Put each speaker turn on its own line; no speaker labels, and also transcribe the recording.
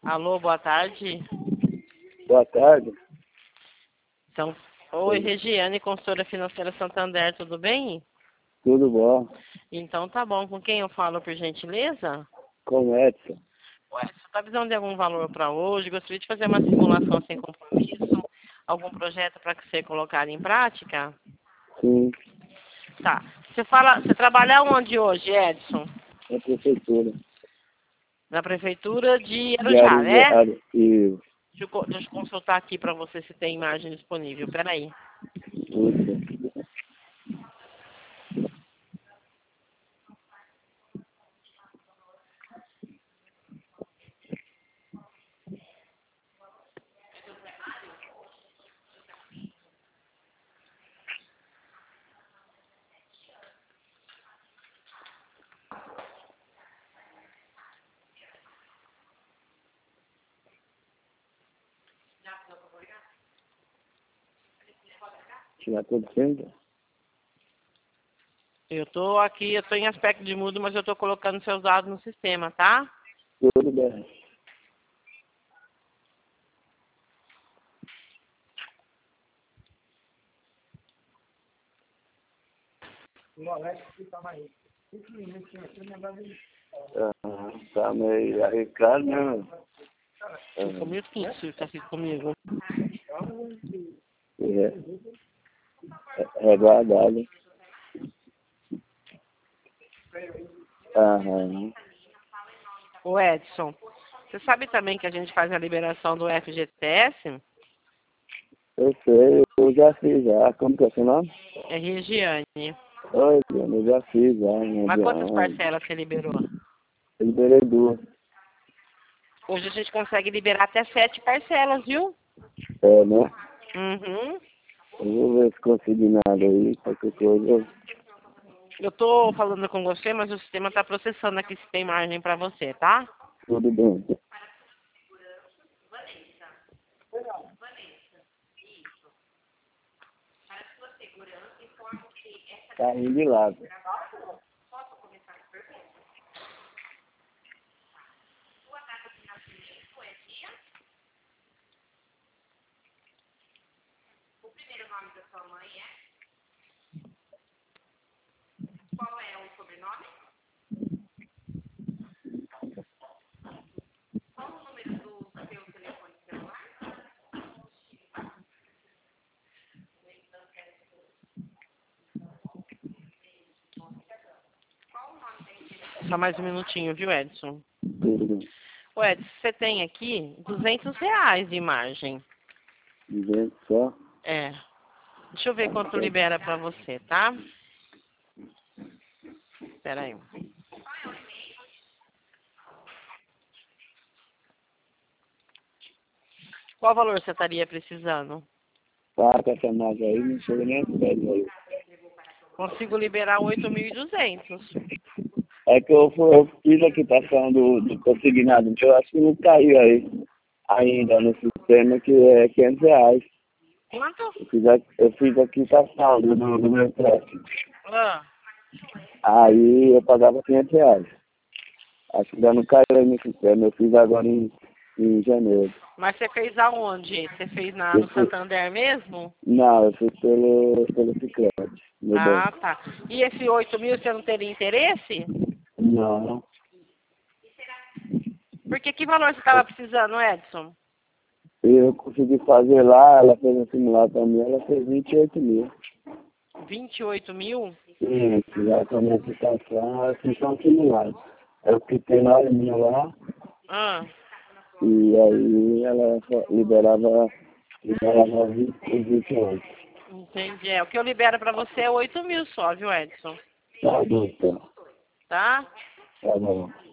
Alô, boa tarde.
Boa tarde.
Então, oi, Regiane, consultora financeira Santander, tudo bem?
Tudo bom?
Então tá bom. Com quem eu falo, por gentileza?
Com o Edson.
Ué, você está precisando de algum valor para hoje? Gostaria de fazer uma simulação sem compromisso? Algum projeto para que você colocar em prática?
Sim,
Tá. Você trabalha onde hoje, Edson?
na prefeitura.
Na prefeitura de
De
Arujá, né?
E
Deixa eu consultar aqui para você se tem imagem disponível. Peraí.
isso. Tirar tudo sempre?
Eu tô aqui, eu tô em aspecto de mudo, mas eu tô colocando seus dados no sistema, tá?
Tudo bem. Tá meio arrecado, né, meu?
5 minutinhos, você tá aqui comigo.
É guardado. Aham.
Ô Edson, você sabe também que a gente faz a liberação do FGTS?
Eu sei, eu já fiz já. Como que é seu nome?
É Regiane.
Oi, Diana, eu já fiz já.
Mas quantas parcelas você liberou?
Eu liberei duas.
Hoje a gente consegue liberar até 7 parcelas, viu?
É, né?
Uhum.
Eu vou ver se consegui nada aí, qualquer coisa.
Eu tô falando com você, mas o sistema tá processando aqui se tem margem pra você, tá?
Tudo bem. Tá indo de lado.
Só mais um minutinho, viu, Edson?
Tudo bem.
Ô Edson, você tem aqui R$ 200 de margem.
200 só?
É. Deixa eu ver quanto libera pra você, tá? Espera aí. Qual valor você estaria precisando?
Para essa margem aí, não chega nem a 10 aí.
Consigo liberar 8.200.
É que eu fiz aqui passando do consignado, eu acho que não caiu aí ainda no sistema, que é R$ 500.
Quanto?
Eu fiz aqui passando do meu crédito.
Ah,
Aí eu pagava R$ 500. Acho que ainda não caiu aí no sistema, eu fiz agora em janeiro.
mas você fez aonde? Você fez
Eu
no
fui,
Santander mesmo?
não, eu fiz pelo Sicredi, meu
Ah,
banco.
tá. E esse 8.000 você não teria interesse?
Não,
Porque que valor você estava precisando, Edson?
eu consegui fazer lá, ela fez um simulado pra mim, ela fez 28 mil.
28.000?
Isso, já com a minha situação, assim, são simulados. Eu fiquei 9 mil lá,
Ah,
e aí ela liberava os 28.
entendi. É, o que eu libero pra você é 8.000 só, viu, Edson?
Tá bom, então.
Tá?
Tá bom.